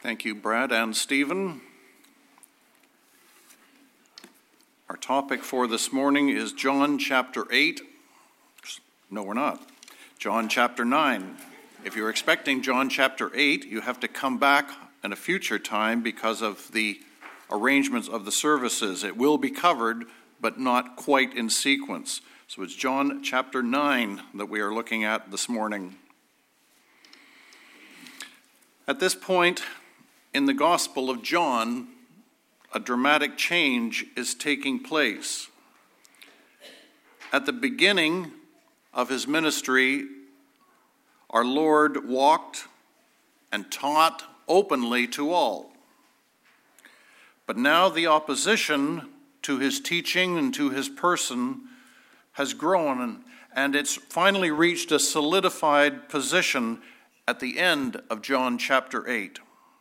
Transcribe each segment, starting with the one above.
Thank you, Brad and Stephen. Our topic for this morning is John chapter 8. No, we're not. John chapter 9. If you're expecting John chapter 8, you have to come back in a future time because of the arrangements of the services. It will be covered, but not quite in sequence. So it's John chapter 9 that we are looking at this morning. At this point in the Gospel of John, a dramatic change is taking place. At the beginning of his ministry, our Lord walked and taught openly to all. But now the opposition to his teaching and to his person has grown, and it's finally reached a solidified position at the end of John chapter 8.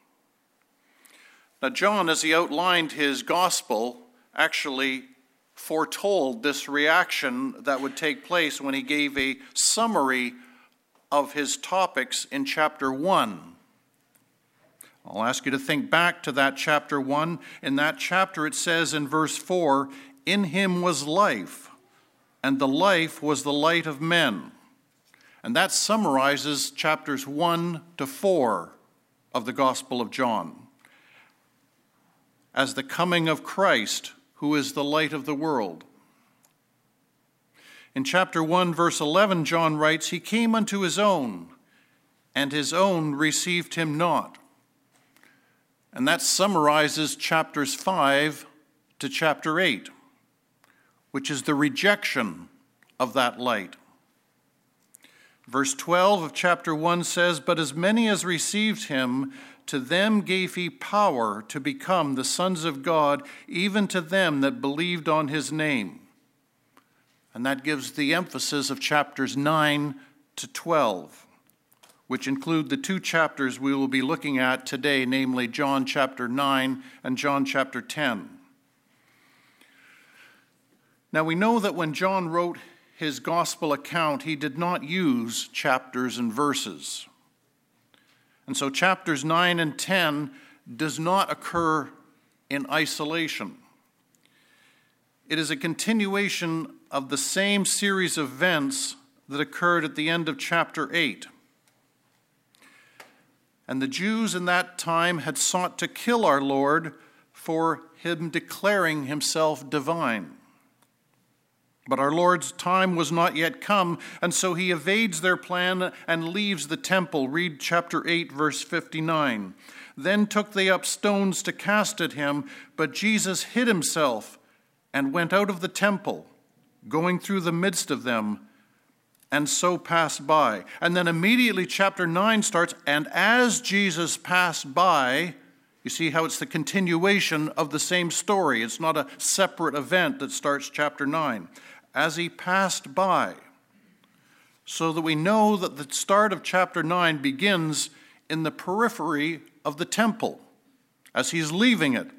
Now, John, as he outlined his gospel, actually foretold this reaction that would take place when he gave a summary of his topics in chapter 1. I'll ask you to think back to that chapter 1. In that chapter it says in verse 4, "In him was life, and the life was the light of men." And that summarizes chapters 1 to 4 of the Gospel of John as the coming of Christ, who is the light of the world. In chapter 1, verse 11, John writes, "He came unto his own, and his own received him not." And that summarizes chapters 5 to chapter 8, which is the rejection of that light. Verse 12 of chapter 1 says, "But as many as received him, to them gave he power to become the sons of God, even to them that believed on his name." And that gives the emphasis of chapters 9 to 12, which include the two chapters we will be looking at today, namely John chapter 9 and John chapter 10. Now we know that when John wrote his gospel account, he did not use chapters and verses. And so chapters 9 and 10 does not occur in isolation. It is a continuation of the same series of events that occurred at the end of chapter 8. And the Jews in that time had sought to kill our Lord for him declaring himself divine. But our Lord's time was not yet come, and so he evades their plan and leaves the temple. Read chapter 8, verse 59. "Then took they up stones to cast at him, but Jesus hid himself and went out of the temple, going through the midst of them, and so passed by." And then immediately chapter 9 starts, "And as Jesus passed by," you see how it's the continuation of the same story. It's not a separate event that starts chapter 9. "As he passed by," so that we know that the start of chapter 9 begins in the periphery of the temple, as he's leaving it.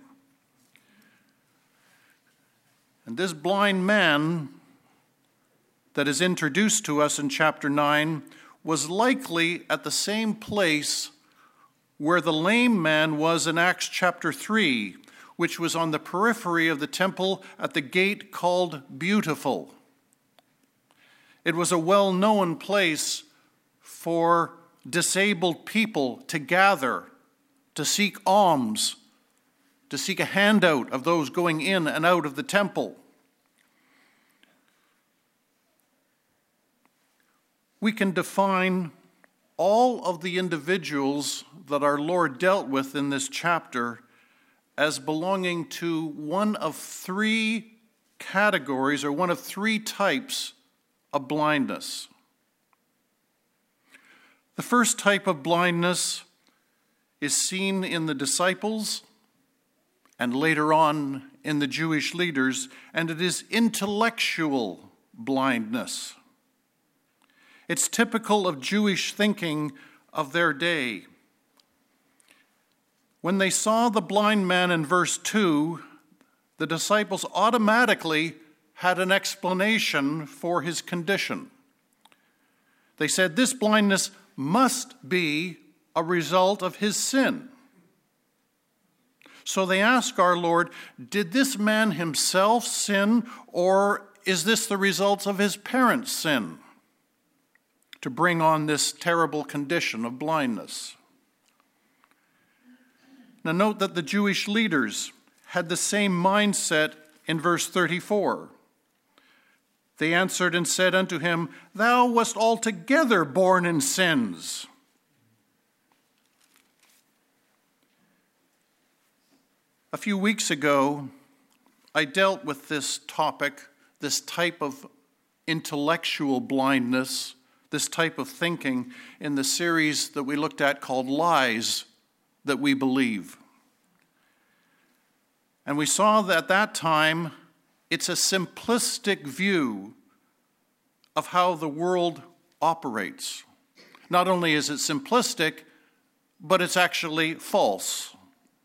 And this blind man that is introduced to us in chapter 9 was likely at the same place where the lame man was in Acts chapter 3, which was on the periphery of the temple at the gate called Beautiful. It was a well-known place for disabled people to gather, to seek alms, to seek a handout of those going in and out of the temple. We can define all of the individuals that our Lord dealt with in this chapter as belonging to one of three categories or one of three types of blindness. The first type of blindness is seen in the disciples and later on in the Jewish leaders, and it is intellectual blindness. It's typical of Jewish thinking of their day. When they saw the blind man in verse 2, the disciples automatically had an explanation for his condition. They said this blindness must be a result of his sin. So they ask our Lord, did this man himself sin, or is this the result of his parents' sin to bring on this terrible condition of blindness? Now note that the Jewish leaders had the same mindset in verse 34. They answered and said unto him, Thou wast altogether born in sins. A few weeks ago, I dealt with this topic, this type of intellectual blindness, this type of thinking, in the series that we looked at called Lies That We Believe. And we saw that at that time, it's a simplistic view of how the world operates. Not only is it simplistic, but it's actually false.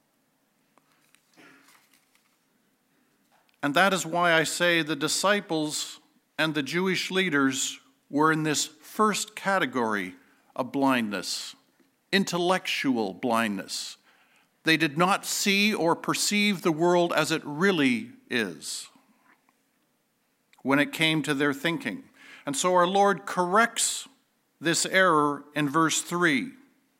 And that is why I say the disciples and the Jewish leaders were in this first category of blindness, intellectual blindness. They did not see or perceive the world as it really is when it came to their thinking. And so our Lord corrects this error in verse 3.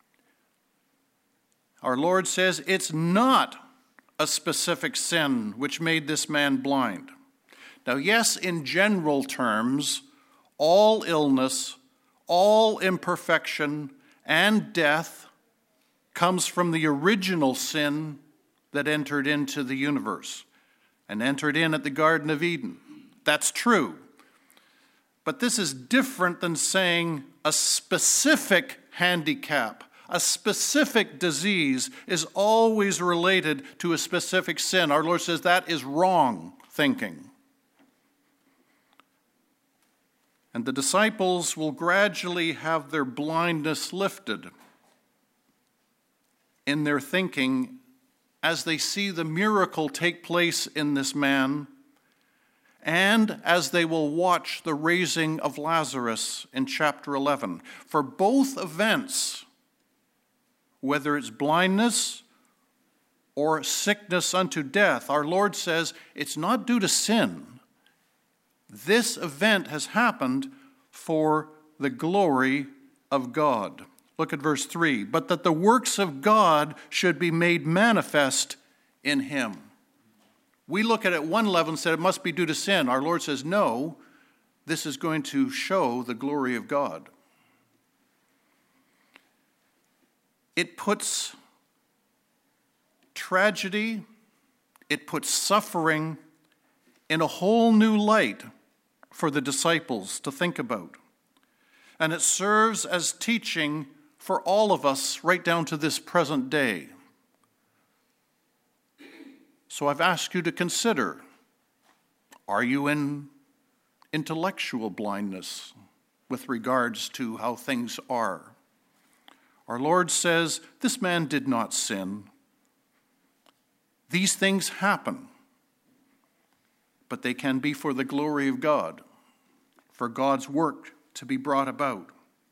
Our Lord says it's not a specific sin which made this man blind. Now, yes, in general terms, all illness, all imperfection, and death comes from the original sin that entered into the universe and entered in at the Garden of Eden. That's true. But this is different than saying a specific handicap, a specific disease is always related to a specific sin. Our Lord says that is wrong thinking. And the disciples will gradually have their blindness lifted in their thinking as they see the miracle take place in this man, and as they will watch the raising of Lazarus in chapter 11. For both events, whether it's blindness or sickness unto death, our Lord says it's not due to sin. This event has happened for the glory of God. Look at verse 3. But that the works of God should be made manifest in him. We look at it one level and said it must be due to sin. Our Lord says, no, this is going to show the glory of God. It puts tragedy, it puts suffering in a whole new light for the disciples to think about. And it serves as teaching for all of us right down to this present day. So I've asked you to consider, are you in intellectual blindness with regards to how things are? Our Lord says, this man did not sin. These things happen, but they can be for the glory of God, for God's work to be brought about.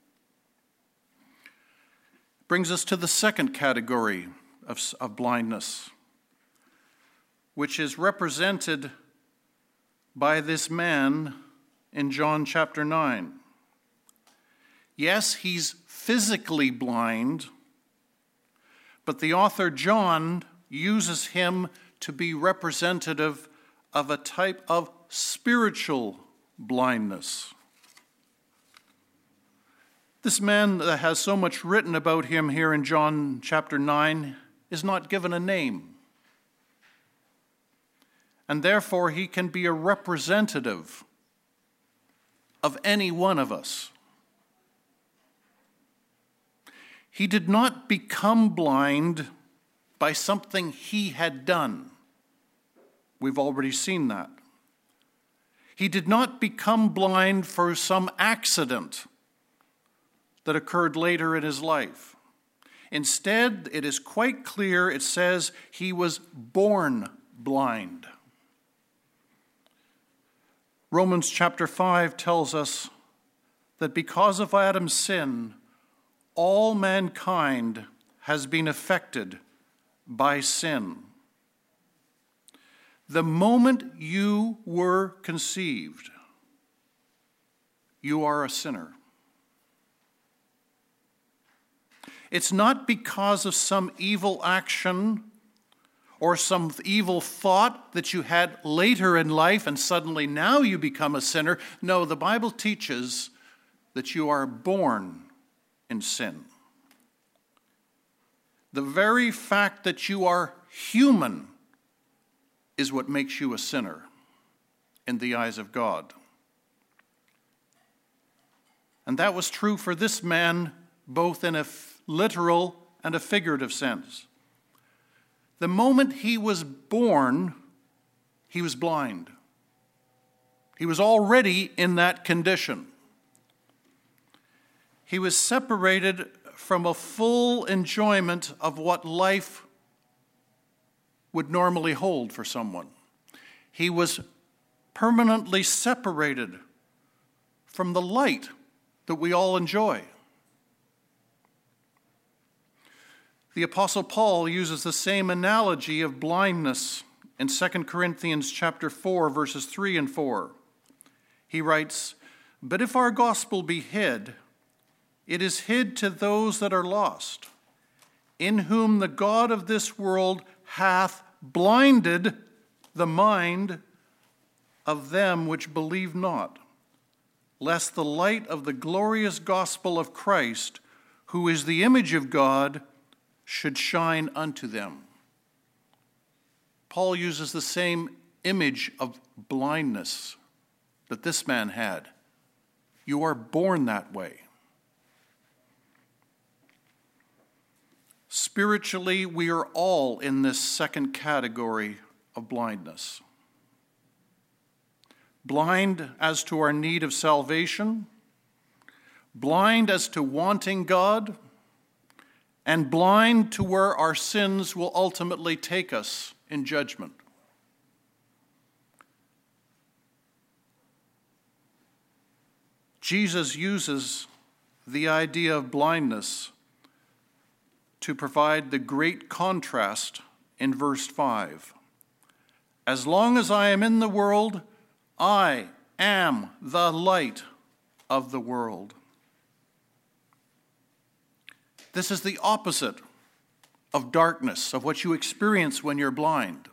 Brings us to the second category of blindness, which is represented by this man in John chapter 9. Yes, he's physically blind, but the author John uses him to be representative of a type of spiritual blindness. This man that has so much written about him here in John chapter 9 is not given a name. And therefore he can be a representative of any one of us. He did not become blind by something he had done. We've already seen that. He did not become blind for some accident that occurred later in his life. Instead, it is quite clear, it says he was born blind. Romans chapter 5 tells us that because of Adam's sin, all mankind has been affected by sin. The moment you were conceived, you are a sinner. It's not because of some evil action or some evil thought that you had later in life and suddenly now you become a sinner. No, the Bible teaches that you are born in sin. The very fact that you are human is what makes you a sinner in the eyes of God. And that was true for this man, both in a literal and a figurative sense. The moment he was born, he was blind. He was already in that condition. He was separated from a full enjoyment of what life would normally hold for someone. He was permanently separated from the light that we all enjoy. The Apostle Paul uses the same analogy of blindness in 2 Corinthians chapter 4, verses 3 and 4. He writes, "But if our gospel be hid, it is hid to those that are lost, in whom the God of this world hath blinded the mind of them which believe not, lest the light of the glorious gospel of Christ, who is the image of God, should shine unto them." Paul uses the same image of blindness that this man had. You are born that way. Spiritually, we are all in this second category of blindness. Blind as to our need of salvation, blind as to wanting God, and blind to where our sins will ultimately take us in judgment. Jesus uses the idea of blindness to provide the great contrast in verse 5. "As long as I am in the world, I am the light of the world." This is the opposite of darkness, of what you experience when you're blind,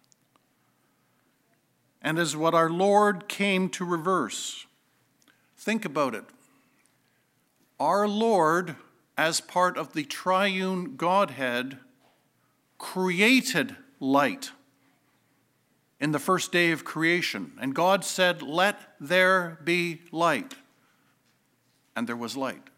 and is what our Lord came to reverse. Think about it. Our Lord, as part of the triune Godhead, created light in the first day of creation. And God said, "Let there be light." And there was light.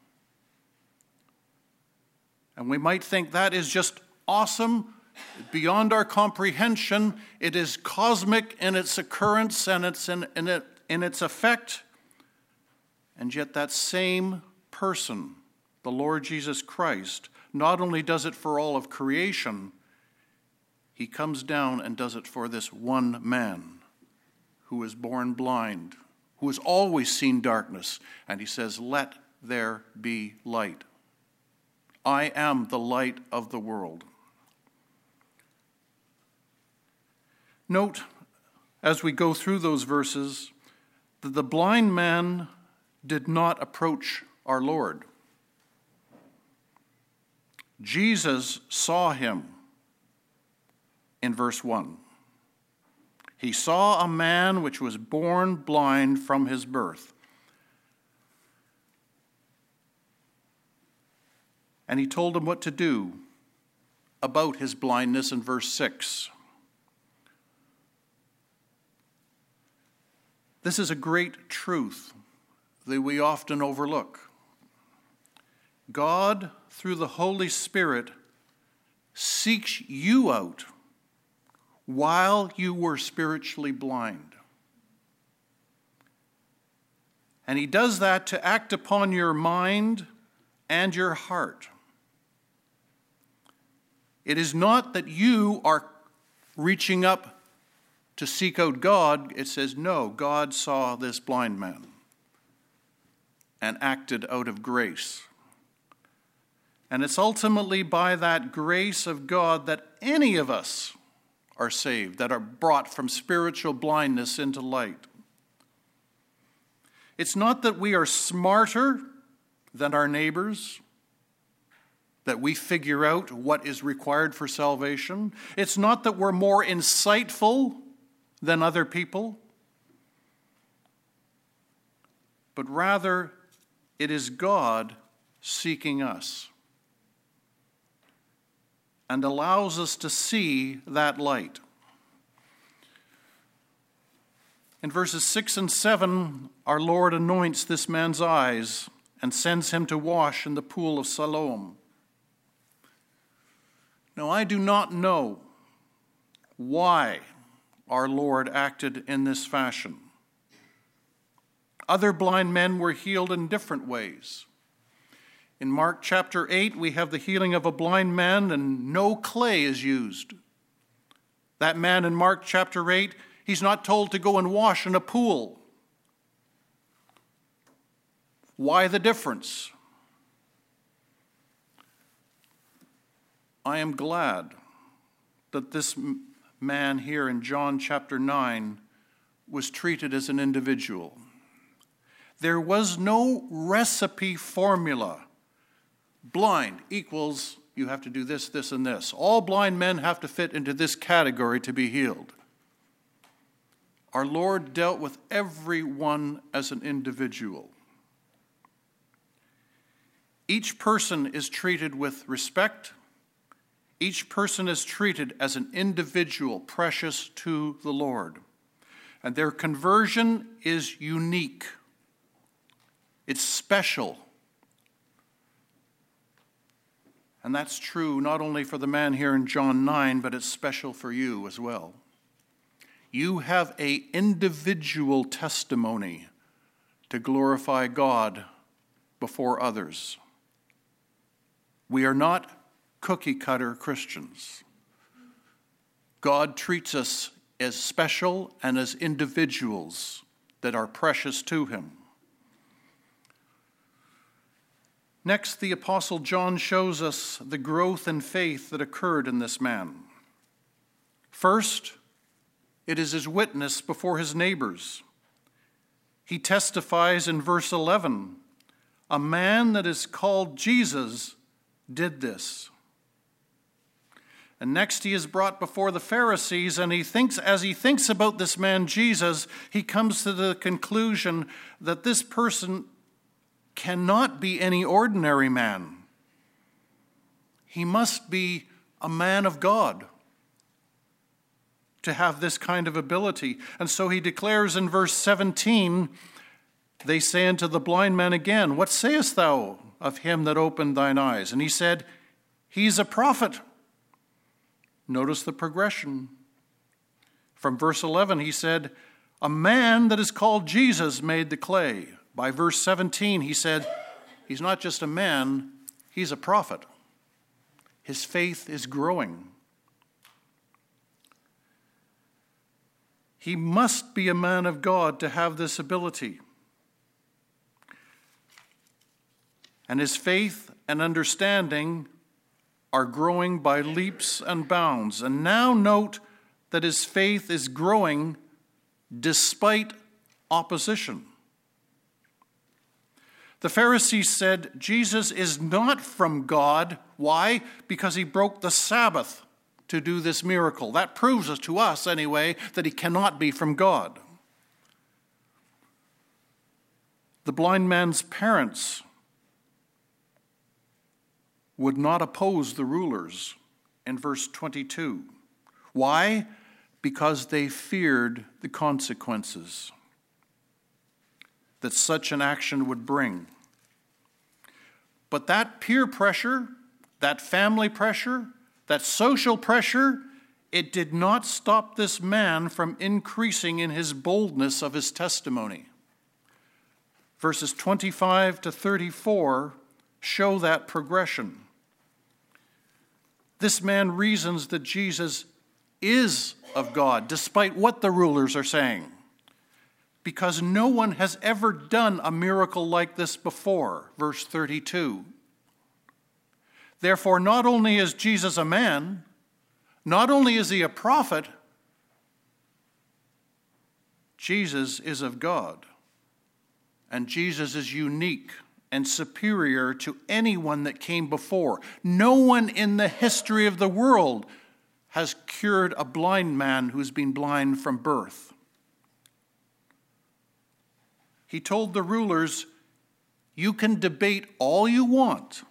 And we might think that is just awesome, beyond our comprehension. It is cosmic in its occurrence and in its effect. And yet that same person, the Lord Jesus Christ, not only does it for all of creation, he comes down and does it for this one man who was born blind, who has always seen darkness. And he says, "Let there be light. I am the light of the world." Note, as we go through those verses, that the blind man did not approach our Lord. Jesus saw him in verse 1. He saw a man which was born blind from his birth. And he told him what to do about his blindness in verse 6. This is a great truth that we often overlook. God, through the Holy Spirit, seeks you out while you were spiritually blind. And he does that to act upon your mind and your heart. It is not that you are reaching up to seek out God. It says, no, God saw this blind man and acted out of grace. And it's ultimately by that grace of God that any of us are saved, that are brought from spiritual blindness into light. It's not that we are smarter than our neighbors, that we figure out what is required for salvation. It's not that we're more insightful than other people, but rather it is God seeking us and allows us to see that light. In verses 6 and 7, our Lord anoints this man's eyes and sends him to wash in the pool of Siloam. Now, I do not know why our Lord acted in this fashion. Other blind men were healed in different ways. In Mark chapter 8, we have the healing of a blind man, and no clay is used. That man in Mark chapter 8, he's not told to go and wash in a pool. Why the difference? I am glad that this man here in John chapter 9 was treated as an individual. There was no recipe formula. Blind equals you have to do this, this, and this. All blind men have to fit into this category to be healed. Our Lord dealt with everyone as an individual. Each person is treated with respect. Each person is treated as an individual precious to the Lord. And their conversion is unique. It's special. And that's true not only for the man here in John 9, but it's special for you as well. You have an individual testimony to glorify God before others. We are not cookie-cutter Christians. God treats us as special and as individuals that are precious to him. Next, the Apostle John shows us the growth in faith that occurred in this man. First, it is his witness before his neighbors. He testifies in verse 11, "A man that is called Jesus did this." And next he is brought before the Pharisees, and as he thinks about this man Jesus, he comes to the conclusion that this person cannot be any ordinary man. He must be a man of God to have this kind of ability. And so he declares in verse 17, they say unto the blind man again, "What sayest thou of him that opened thine eyes?" And he said, "He's a prophet." Notice the progression. From verse 11, he said, "A man that is called Jesus made the clay." By verse 17, he said, he's not just a man, he's a prophet. His faith is growing. He must be a man of God to have this ability. And his faith and understanding are growing by leaps and bounds. And now note that his faith is growing despite opposition. The Pharisees said Jesus is not from God. Why? Because he broke the Sabbath to do this miracle. That proves to us, anyway, that he cannot be from God. The blind man's parents would not oppose the rulers in verse 22. Why? Because they feared the consequences that such an action would bring. But that peer pressure, that family pressure, that social pressure, it did not stop this man from increasing in his boldness of his testimony. Verses 25 to 34 show that progression. This man reasons that Jesus is of God, despite what the rulers are saying, because no one has ever done a miracle like this before. Verse 32. Therefore, not only is Jesus a man, Not only is he a prophet, Jesus is of God. And Jesus is unique and superior to anyone that came before. No one in the history of the world has cured a blind man who's been blind from birth. He told the rulers, you can debate all you want,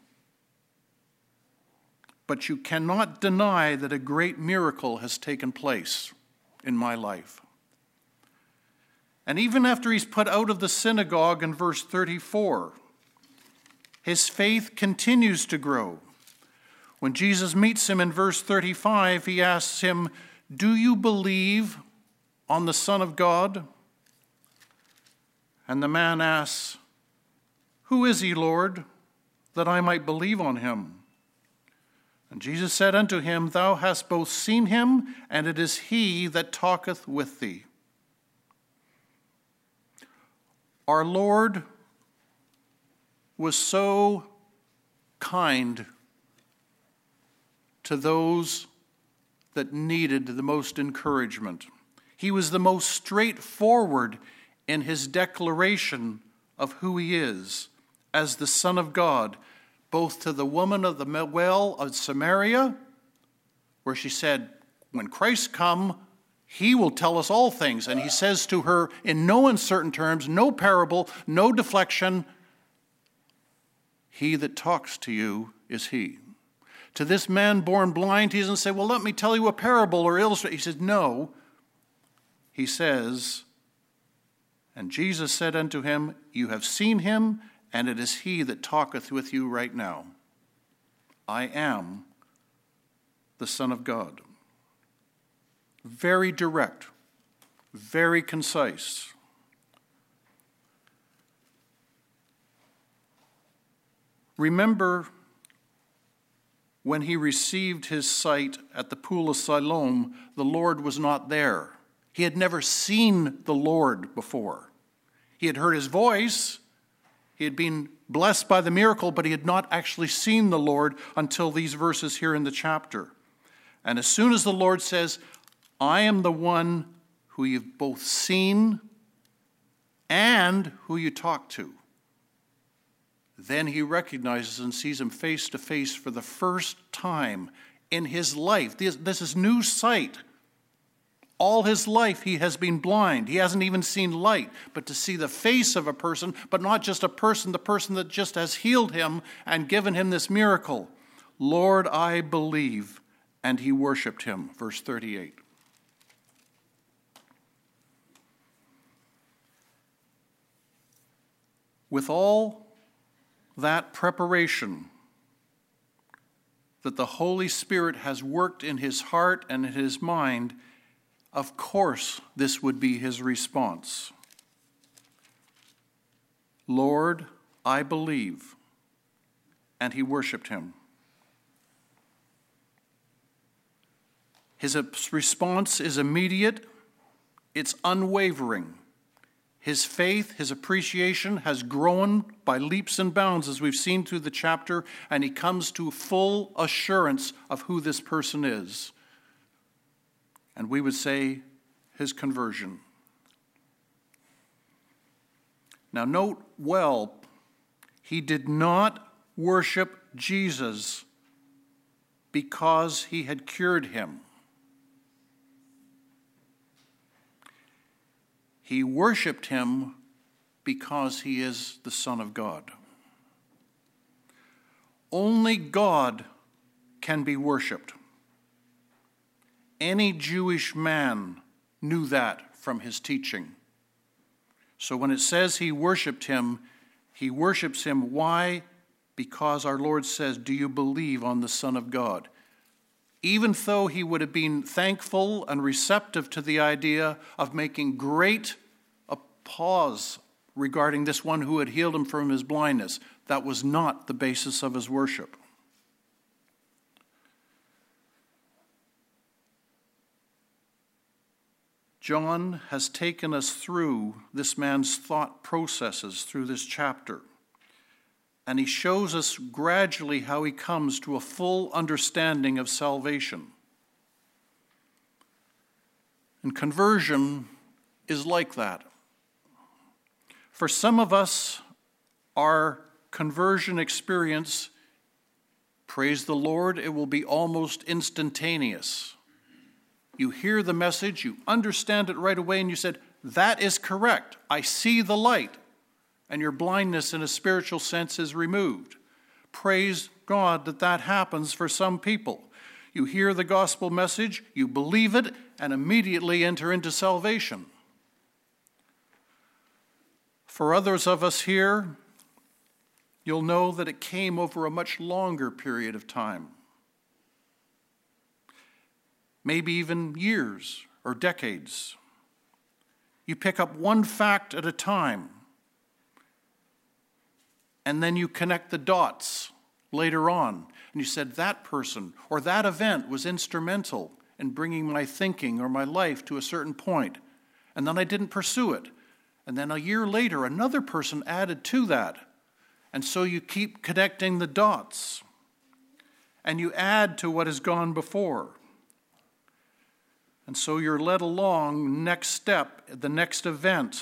but you cannot deny that a great miracle has taken place in my life. And even after he's put out of the synagogue in verse 34, his faith continues to grow. When Jesus meets him in verse 35, he asks him, do you believe on the Son of God? And the man asks, who is he, Lord, that I might believe on him? And Jesus said unto him, thou hast both seen him, and it is he that talketh with thee. Our Lord was so kind to those that needed the most encouragement. He was the most straightforward in his declaration of who he is as the Son of God, both to the woman of the well of Samaria, where she said, when Christ come, he will tell us all things. And he says to her in no uncertain terms, no parable, no deflection, he that talks to you is he. To this man born blind, he doesn't say, well, let me tell you a parable or illustrate. He says, no. He says, and Jesus said unto him, you have seen him, and it is he that talketh with you right now. I am the Son of God. Very direct, very concise. Remember when he received his sight at the pool of Siloam, the Lord was not there. He had never seen the Lord before. He had heard his voice. He had been blessed by the miracle, but he had not actually seen the Lord until these verses here in the chapter. And as soon as the Lord says, I am the one who you've both seen and who you talk to, then he recognizes and sees him face to face for the first time in his life. This is new sight. All his life he has been blind. He hasn't even seen light. But to see the face of a person, but not just a person, the person that just has healed him and given him this miracle. Lord, I believe. And he worshiped him. Verse 38. With all that preparation that the Holy Spirit has worked in his heart and in his mind, of course this would be his response. Lord, I believe. And he worshiped him. His response is immediate. It's unwavering. His faith, his appreciation has grown by leaps and bounds as we've seen through the chapter, and he comes to full assurance of who this person is. And we would say his conversion. Now note well, he did not worship Jesus because he had cured him. He worshiped him because he is the Son of God. Only God can be worshiped. Any Jewish man knew that from his teaching. So when it says he worships him. Why? Because our Lord says, do you believe on the Son of God? Even though he would have been thankful and receptive to the idea of making great applause regarding this one who had healed him from his blindness, that was not the basis of his worship. John has taken us through this man's thought processes through this chapter. And he shows us gradually how he comes to a full understanding of salvation. And conversion is like that. For some of us, our conversion experience, praise the Lord, it will be almost instantaneous. You hear the message, you understand it right away, and you said, that is correct. I see the light. And your blindness in a spiritual sense is removed. Praise God that that happens for some people. You hear the gospel message, you believe it, and immediately enter into salvation. For others of us here, you'll know that it came over a much longer period of time. Maybe even years or decades. You pick up one fact at a time, and then you connect the dots later on. And you said, that person or that event was instrumental in bringing my thinking or my life to a certain point. And then I didn't pursue it. And then a year later, another person added to that. And so you keep connecting the dots. And you add to what has gone before. And so you're led along, next step, the next event.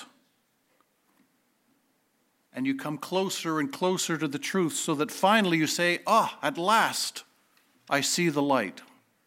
And you come closer and closer to the truth so that finally you say, at last, I see the light.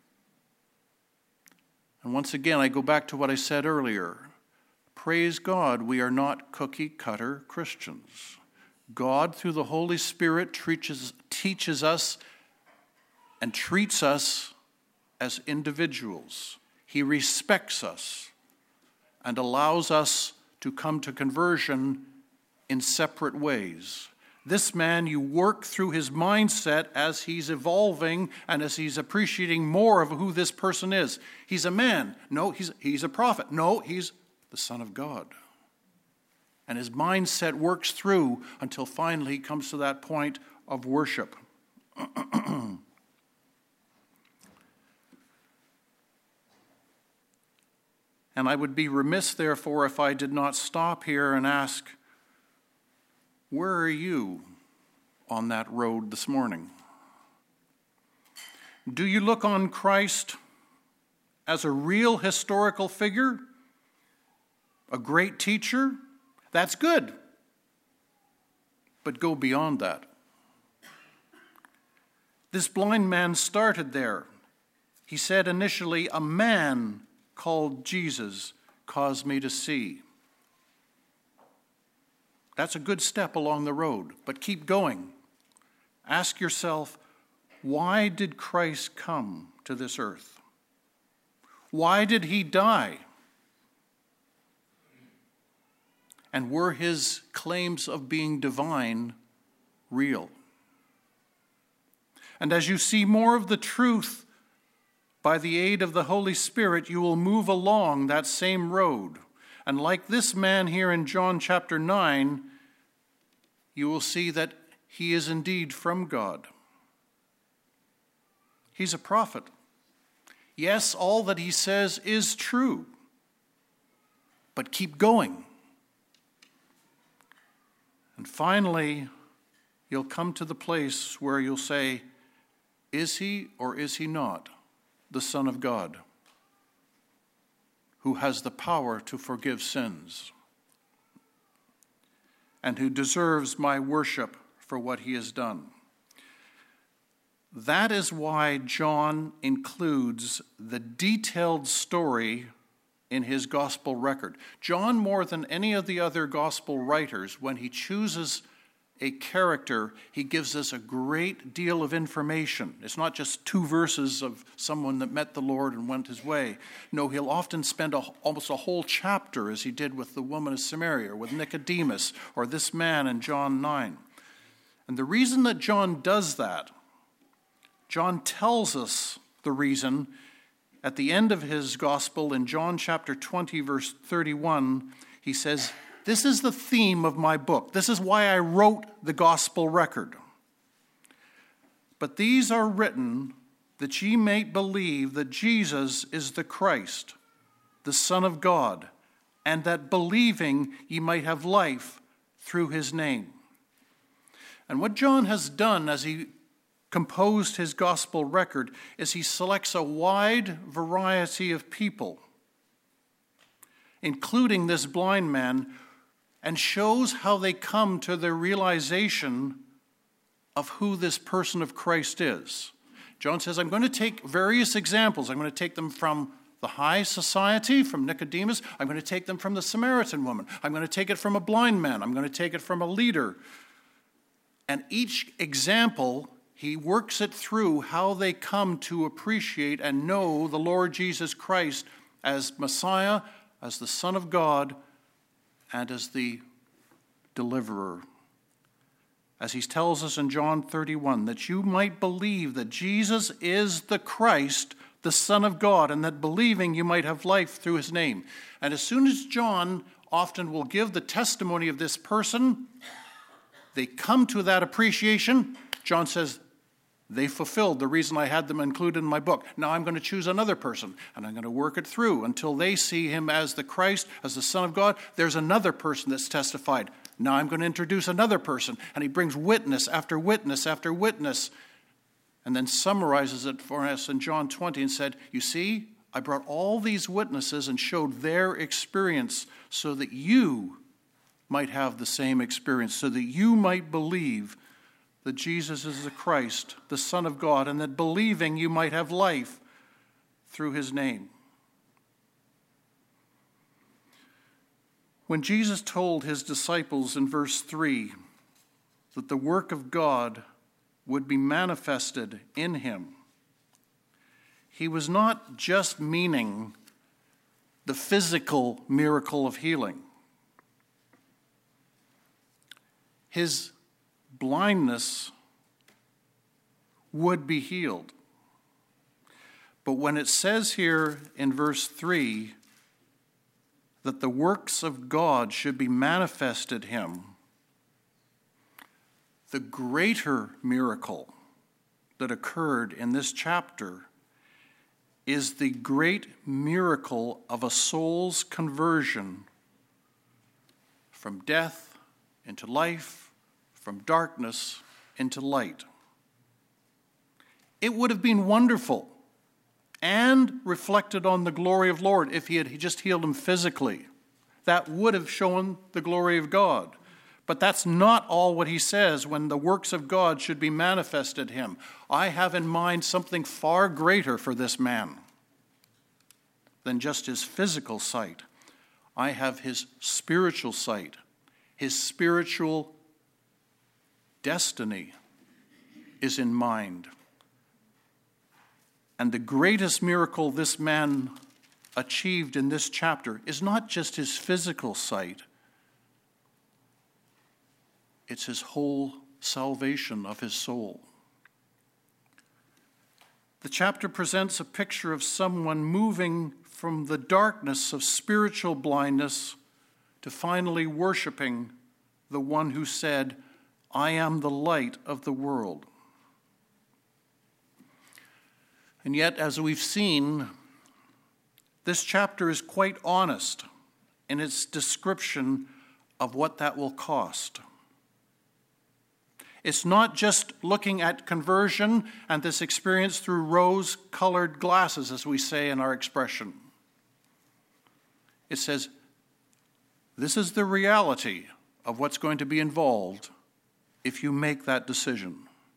And once again, I go back to what I said earlier. Praise God, we are not cookie-cutter Christians. God, through the Holy Spirit, teaches us and treats us as individuals. He respects us and allows us to come to conversion in separate ways. This man, you work through his mindset as he's evolving and as he's appreciating more of who this person is. He's a man. No, he's a prophet. No, he's the Son of God. And his mindset works through until finally he comes to that point of worship. And I would be remiss, therefore, if I did not stop here and ask, where are you on that road this morning? Do you look on Christ as a real historical figure? A great teacher? That's good. But go beyond that. This blind man started there. He said initially, a man called Jesus caused me to see. That's a good step along the road, but keep going. Ask yourself, why did Christ come to this earth? Why did he die? And were his claims of being divine real? And as you see more of the truth by the aid of the Holy Spirit, you will move along that same road. And like this man here in John chapter 9, you will see that he is indeed from God. He's a prophet. Yes, all that he says is true. But keep going. And finally, you'll come to the place where you'll say, is he or is he not the Son of God, who has the power to forgive sins and who deserves my worship for what he has done? That is why John includes the detailed story in his gospel record. John, more than any of the other gospel writers, when he chooses a character, he gives us a great deal of information. It's not just 2 verses of someone that met the Lord and went his way. No, he'll often spend almost a whole chapter, as he did with the woman of Samaria, or with Nicodemus, or this man in John 9. And the reason that John does that, John tells us the reason at the end of his gospel in John chapter 20, verse 31, he says, this is the theme of my book. This is why I wrote the gospel record. But these are written that ye may believe that Jesus is the Christ, the Son of God, and that believing ye might have life through his name. And what John has done as he composed his gospel record is he selects a wide variety of people including this blind man, and shows how they come to the realization of who this person of Christ is. John says, I'm going to take various examples. I'm going to take them from the high society, from Nicodemus. I'm going to take them from the Samaritan woman. I'm going to take it from a blind man. I'm going to take it from a leader. And each example, he works it through how they come to appreciate and know the Lord Jesus Christ as Messiah, as the Son of God, and as the deliverer. As he tells us in John 31, that you might believe that Jesus is the Christ, the Son of God, and that believing you might have life through his name. And as soon as John often will give the testimony of this person, they come to that appreciation. John says, they fulfilled the reason I had them included in my book. Now I'm going to choose another person, and I'm going to work it through until they see him as the Christ, as the Son of God. There's another person that's testified. Now I'm going to introduce another person. And he brings witness after witness after witness, and then summarizes it for us in John 20 and said, you see, I brought all these witnesses and showed their experience so that you might have the same experience, so that you might believe that Jesus is the Christ, the Son of God, and that believing you might have life through his name. When Jesus told his disciples in verse 3 that the work of God would be manifested in him, he was not just meaning the physical miracle of healing. His blindness would be healed. But when it says here in verse 3 that the works of God should be manifested in him, the greater miracle that occurred in this chapter is the great miracle of a soul's conversion from death into life, from darkness into light. It would have been wonderful and reflected on the glory of the Lord if he had just healed him physically. That would have shown the glory of God. But that's not all what he says when the works of God should be manifested in him. I have in mind something far greater for this man than just his physical sight. I have his spiritual sight, his spiritual destiny is in mind. And the greatest miracle this man achieved in this chapter is not just his physical sight, it's his whole salvation of his soul. The chapter presents a picture of someone moving from the darkness of spiritual blindness to finally worshiping the one who said, I am the light of the world. And yet, as we've seen, this chapter is quite honest in its description of what that will cost. It's not just looking at conversion and this experience through rose-colored glasses, as we say in our expression. It says, this is the reality of what's going to be involved if you make that decision.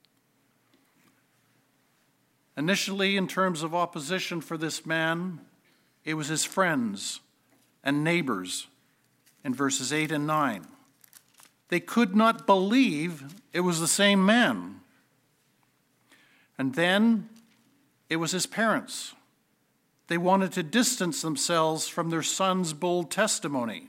Initially, in terms of opposition for this man, it was his friends and neighbors in verses 8 and 9. They could not believe it was the same man. And then it was his parents. They wanted to distance themselves from their son's bold testimony.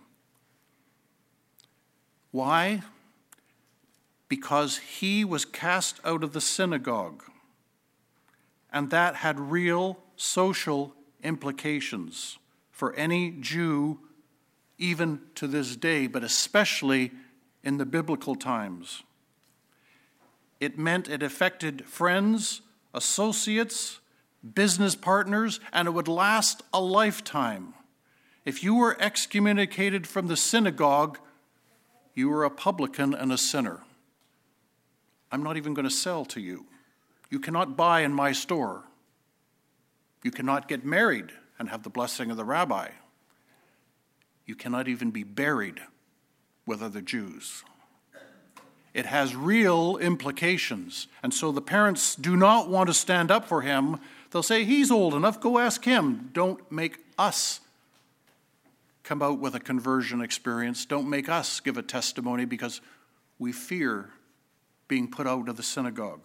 Why? Because he was cast out of the synagogue. And that had real social implications for any Jew, even to this day, but especially in the biblical times. It meant it affected friends, associates, business partners, and it would last a lifetime. If you were excommunicated from the synagogue, you were a publican and a sinner. I'm not even going to sell to you. You cannot buy in my store. You cannot get married and have the blessing of the rabbi. You cannot even be buried with other Jews. It has real implications. And so the parents do not want to stand up for him. They'll say, he's old enough, go ask him. Don't make us come out with a conversion experience. Don't make us give a testimony because we fear being put out of the synagogue.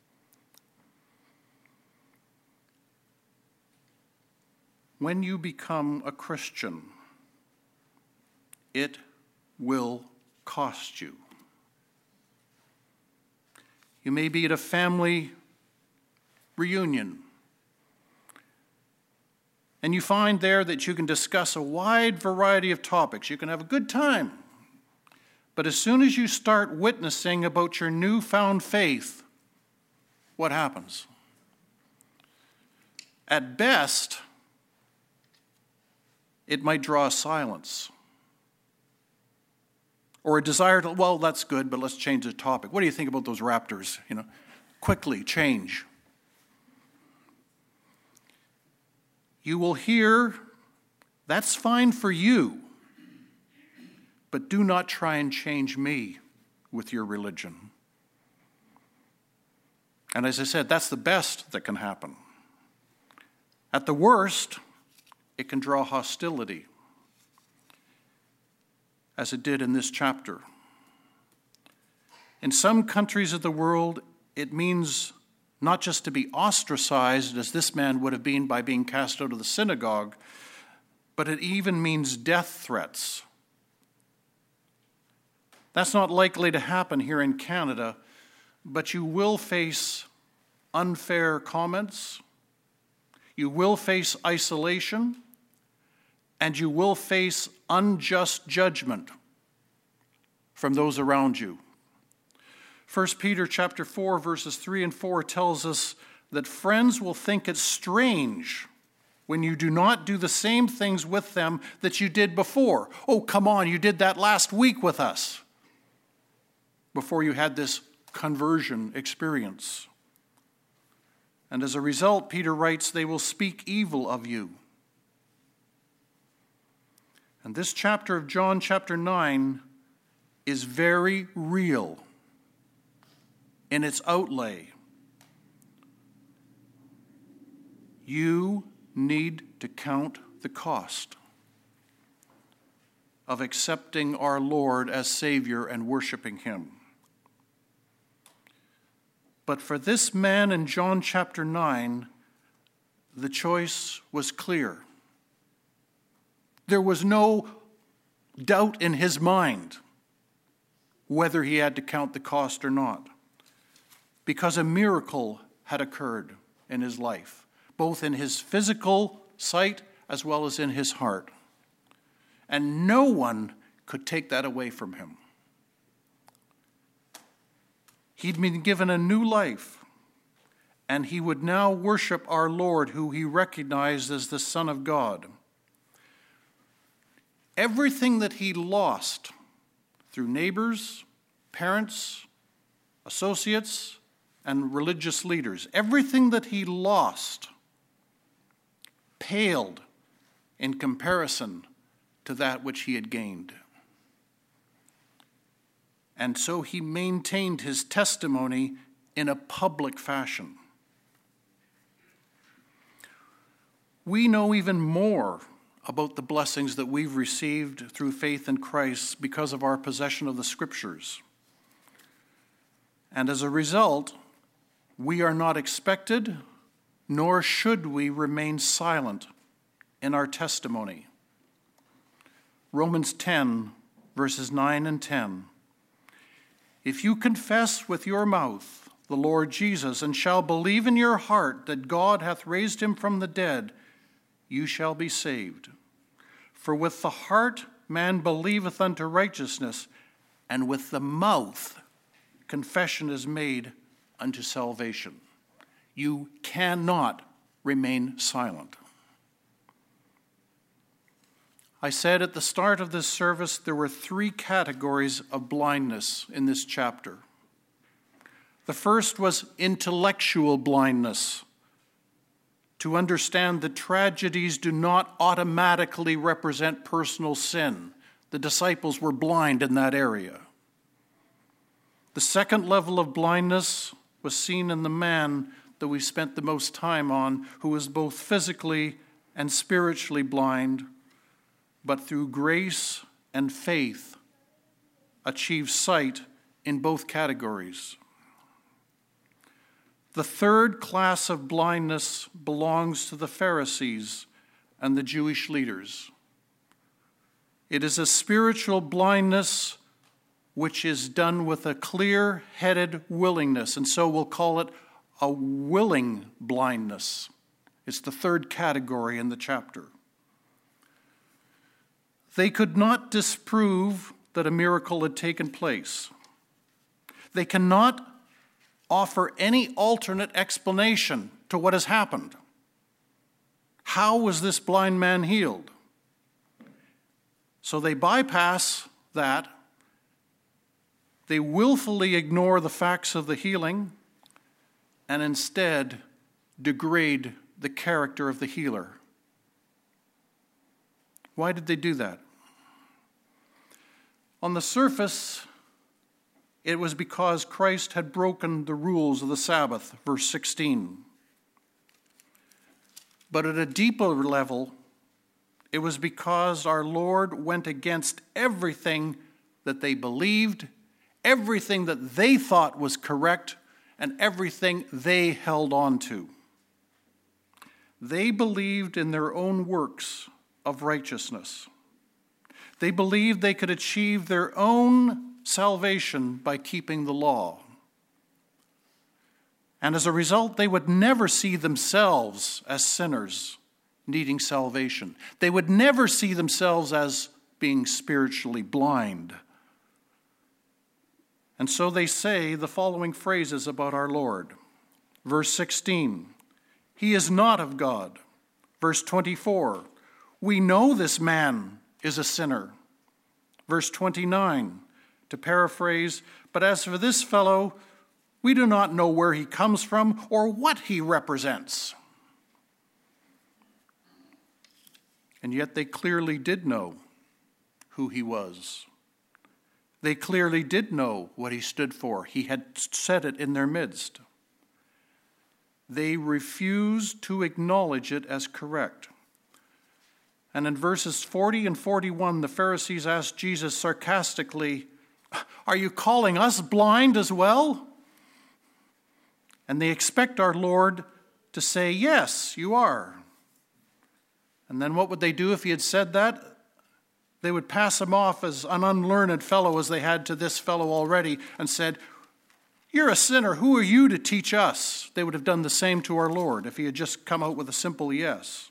When you become a Christian, it will cost you. You may be at a family reunion, and you find there that you can discuss a wide variety of topics. You can have a good time. But as soon as you start witnessing about your newfound faith, what happens? At best, it might draw a silence or a desire to, well, that's good, but let's change the topic. What do you think about those Raptors? Quickly change. You will hear, that's fine for you, but do not try and change me with your religion. And as I said, that's the best that can happen. At the worst, it can draw hostility, as it did in this chapter. In some countries of the world, it means not just to be ostracized, as this man would have been by being cast out of the synagogue, but it even means death threats. That's not likely to happen here in Canada, but you will face unfair comments, you will face isolation, and you will face unjust judgment from those around you. 1 Peter chapter 4, verses 3 and 4 tells us that friends will think it strange when you do not do the same things with them that you did before. Oh, come on, you did that last week with us, before you had this conversion experience. And as a result, Peter writes, they will speak evil of you. And this chapter of John, chapter 9, is very real in its outlay. You need to count the cost of accepting our Lord as Savior and worshiping Him. But for this man in John chapter 9, the choice was clear. There was no doubt in his mind whether he had to count the cost or not, because a miracle had occurred in his life, both in his physical sight as well as in his heart. And no one could take that away from him. He'd been given a new life, and he would now worship our Lord, who he recognized as the Son of God. Everything that he lost through neighbors, parents, associates, and religious leaders, everything that he lost paled in comparison to that which he had gained. And so he maintained his testimony in a public fashion. We know even more about the blessings that we've received through faith in Christ because of our possession of the Scriptures. And as a result, we are not expected, nor should we remain silent in our testimony. Romans 10, verses 9 and 10. If you confess with your mouth the Lord Jesus, and shall believe in your heart that God hath raised him from the dead, you shall be saved. For with the heart man believeth unto righteousness, and with the mouth confession is made unto salvation. You cannot remain silent. I said at the start of this service there were 3 categories of blindness in this chapter. The first was intellectual blindness. to understand that tragedies do not automatically represent personal sin. The disciples were blind in that area. The second level of blindness was seen in the man that we spent the most time on, who was both physically and spiritually blind, but through grace and faith achieved sight in both categories. The third class of blindness belongs to the Pharisees and the Jewish leaders. It is a spiritual blindness which is done with a clear-headed willingness, and so we'll call it a willing blindness. It's the third category in the chapter. They could not disprove that a miracle had taken place. They cannot offer any alternate explanation to what has happened. How was this blind man healed? So they bypass that. They willfully ignore the facts of the healing and instead degrade the character of the healer. Why did they do that? On the surface, it was because Christ had broken the rules of the Sabbath, verse 16. But at a deeper level, it was because our Lord went against everything that they believed, everything that they thought was correct, and everything they held on to. They believed in their own works of righteousness. They believed they could achieve their own salvation by keeping the law. And as a result, they would never see themselves as sinners needing salvation. They would never see themselves as being spiritually blind. And so they say the following phrases about our Lord. Verse 16, he is not of God. Verse 24, we know this man is a sinner. Verse 29, to paraphrase, but as for this fellow, we do not know where he comes from or what he represents. And yet they clearly did know who he was. They clearly did know what he stood for. He had said it in their midst. They refused to acknowledge it as correct. And in verses 40 and 41, the Pharisees asked Jesus sarcastically, are you calling us blind as well? And they expect our Lord to say, yes, you are. And then what would they do if he had said that? They would pass him off as an unlearned fellow as they had to this fellow already and said, you're a sinner. Who are you to teach us? They would have done the same to our Lord if he had just come out with a simple yes.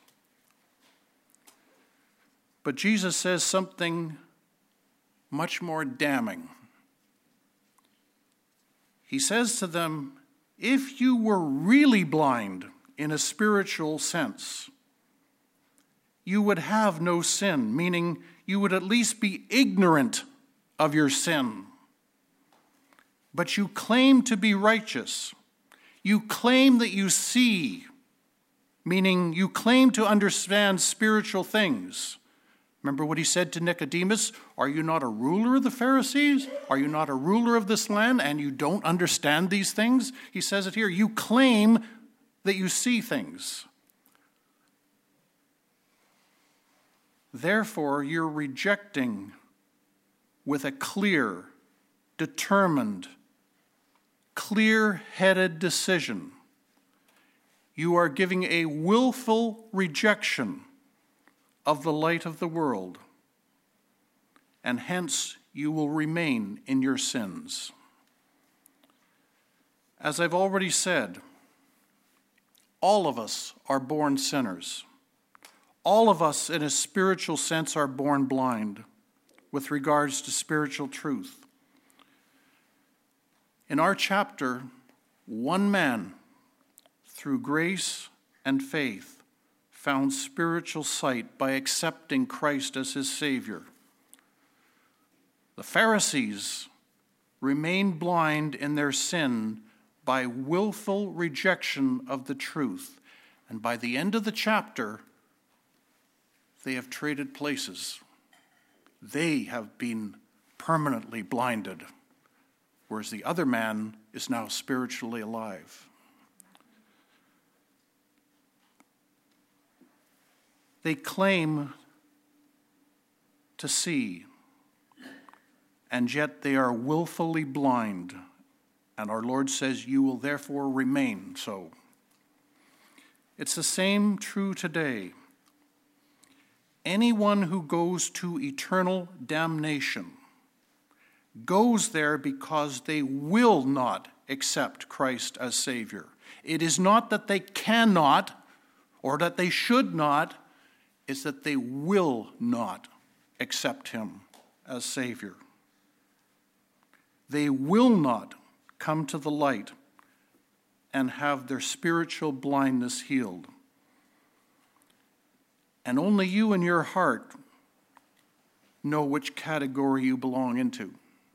But Jesus says something much more damning. He says to them, if you were really blind in a spiritual sense, you would have no sin, meaning you would at least be ignorant of your sin. But you claim to be righteous. You claim that you see, meaning you claim to understand spiritual things. Remember what he said to Nicodemus? Are you not a ruler of the Pharisees? Are you not a ruler of this land and you don't understand these things? He says it here. You claim that you see things. Therefore, you're rejecting with a clear, determined, clear-headed decision. You are giving a willful rejection of the light of the world, and hence you will remain in your sins. As I've already said, all of us are born sinners. All of us, in a spiritual sense, are born blind with regards to spiritual truth. In our chapter, one man, through grace and faith, found spiritual sight by accepting Christ as his Savior. The Pharisees remained blind in their sin by willful rejection of the truth. And by the end of the chapter, they have traded places. They have been permanently blinded, whereas the other man is now spiritually alive. They claim to see, and yet they are willfully blind. And our Lord says, you will therefore remain so. It's the same true today. Anyone who goes to eternal damnation goes there because they will not accept Christ as Savior. It is not that they cannot or that they should not, it's that they will not accept him as Savior. They will not come to the light and have their spiritual blindness healed. And only you in your heart know which category you belong into.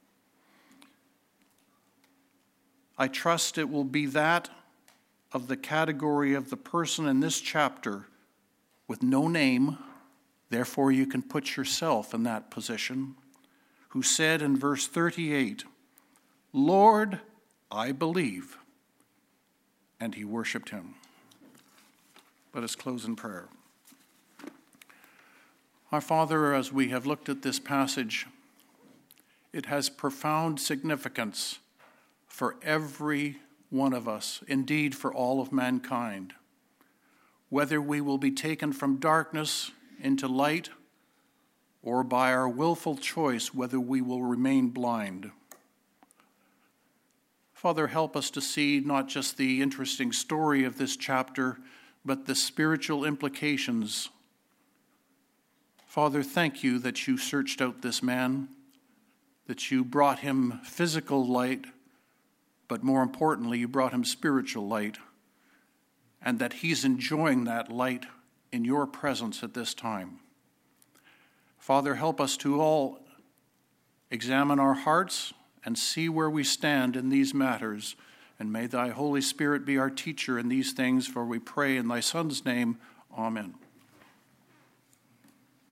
I trust it will be that of the category of the person in this chapter with no name, therefore you can put yourself in that position, who said in verse 38, Lord, I believe. And he worshiped him. Let us close in prayer. Our Father, as we have looked at this passage, it has profound significance for every one of us, indeed for all of mankind. Whether we will be taken from darkness into light, or by our willful choice, whether we will remain blind. Father, help us to see not just the interesting story of this chapter, but the spiritual implications. Father, thank you that you searched out this man, that you brought him physical light, but more importantly, you brought him spiritual light, and that he's enjoying that light in your presence at this time. Father, help us to all examine our hearts and see where we stand in these matters, and may thy Holy Spirit be our teacher in these things, for we pray in thy Son's name. Amen.